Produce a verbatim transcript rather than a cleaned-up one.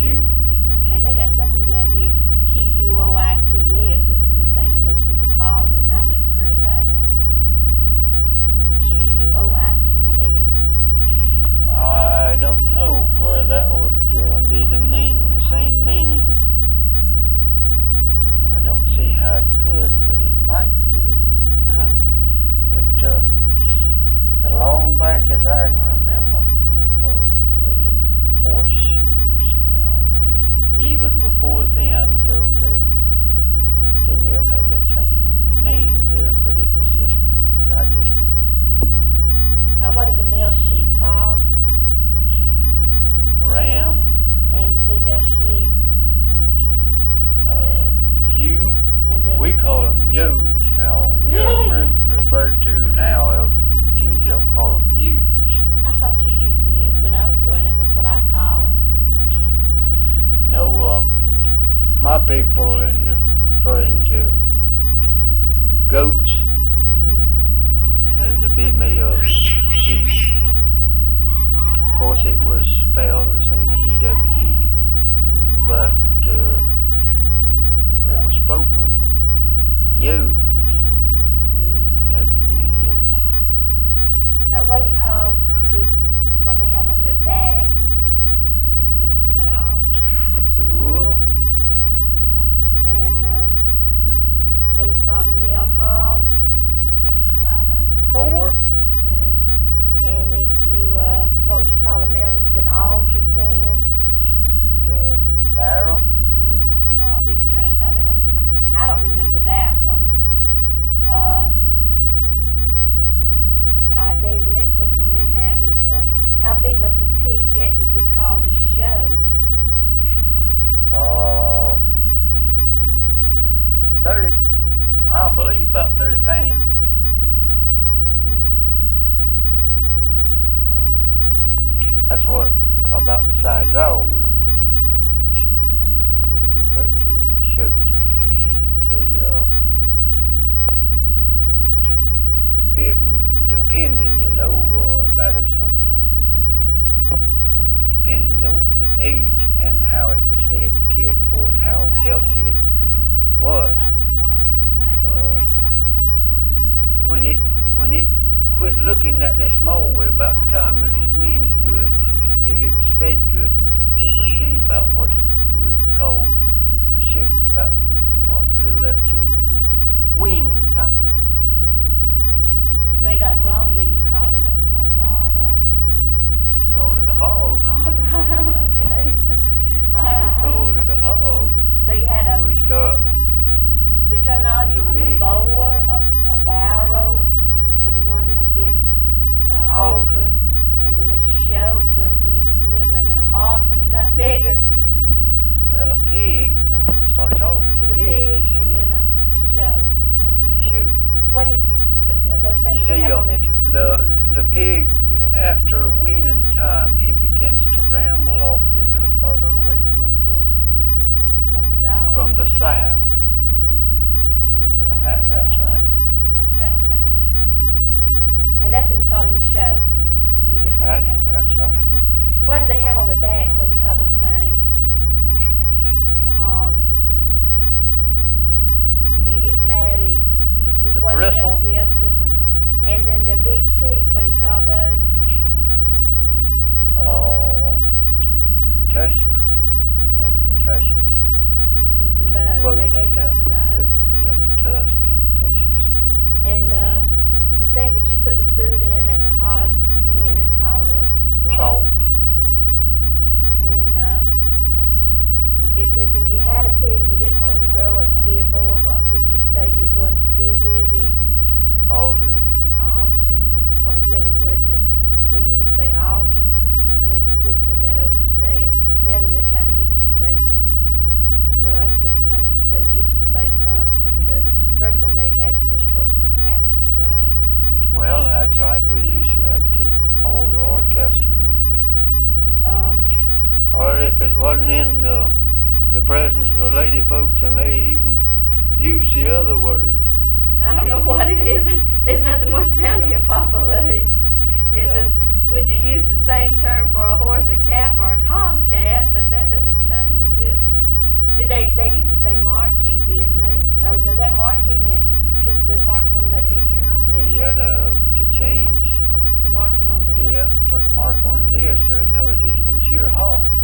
you. Okay, they got something down here. Q U O I T S is the thing that most people call it, and I've never heard of that. Q U O I T S. I don't know where that would uh, be the mean the same meaning. I don't see how it could, but it might could. but uh, as long back as I can remember, I called it playing horseshoes. Now, even before then, though, they they may have had that same name there, but it was just I just never. Now, what is a male sheep called? Ram. And the female sheep? Uh, ewe. And the We call them ewes now. Really? Re- referred to now, uh, you don't call them ewes. I thought you used the ewes when I was growing up. That's what I call it. No, uh, my people in referring to goats Mm-hmm. and the female sheep. Of course, it was spelled the same, E W E, but uh, it was spoken ewes. Mm-hmm. W E U. Now, what do you call this, what they have on their back? This stuff is cut off. The wool. Yeah. And, um, what do you call the male hog? Boar. Okay. And if you, um, what would you call a male that's been altered then? The barrel. Mm-hmm. You know all these terms. I never, I don't remember that one. Uh, I, they, the next question they have is, uh, how big must a pig get to be called a shoat? Uh, thirty. I believe about thirty pounds. Mm. Uh, that's what about the size I always begin to call them a shoot. We refer to them as shoots. See, uh, it depending, you know, uh, that is something depended on the age and how it was fed and cared for and how healthy it was. Uh, when it when it quit looking that that small way about the time it was weaned good, if it was fed good, it would be about what we would call a shoot, about what a little after weaning time. You know. When it got grown, then you called it a, a what? A, We called it a hog. oh, okay. All We right. called it a hog. So you had a, We start the terminology was a big. bower, a, a barrow for the one that had been uh, Altered. altered, and then a shoat for when it was little, and then a hog when it got bigger. well a pig Uh, starts off as with a a pig, pig, you and see, then a shoat. Okay. and a shoot. What did you, but those things You that they see, have uh, on their, the the pig after weaning time, he begins to ramble off, get a little further away from the like a dog? from the sow. That, that's right. That was that. And that's when you call him the shoat. When you get That's yeah. that's right. What do they have on the back when you call those things? A hog. When you get matty. It's The what they have- bristle. Yeah, the bristle. And then their big teeth, what do you call those? Oh, tusk, Those. tushes. You use them both. Both, They gave yeah, both of those. yeah, yeah, tusk and tushes. And uh, the thing that you put the food in at the hog pen is called a what? Trough. Okay. And um, it says if you had a pig, you didn't want him to grow up to be a boar, what would you say you were going to do with him? Aldering. Altering. What was the other word that? Well, you would say alter. I know some books of that over there. Now then they're trying to get you to say. Well, I guess they're just trying to get, get you to say something. The first one they had, the first choice was caster raised. Well, that's right. We use that too. Alder or tester. Yeah. Um, Or if it wasn't in the, the presence of the lady folks, I may even use the other word. I don't know what it is. There's nothing worse down here, Papa Lee. It Yeah. says, would you use the same term for a horse, a calf, or a tomcat? But that doesn't change change, The marking on the. yeah, put a mark on his ear so it know it, it was your hog.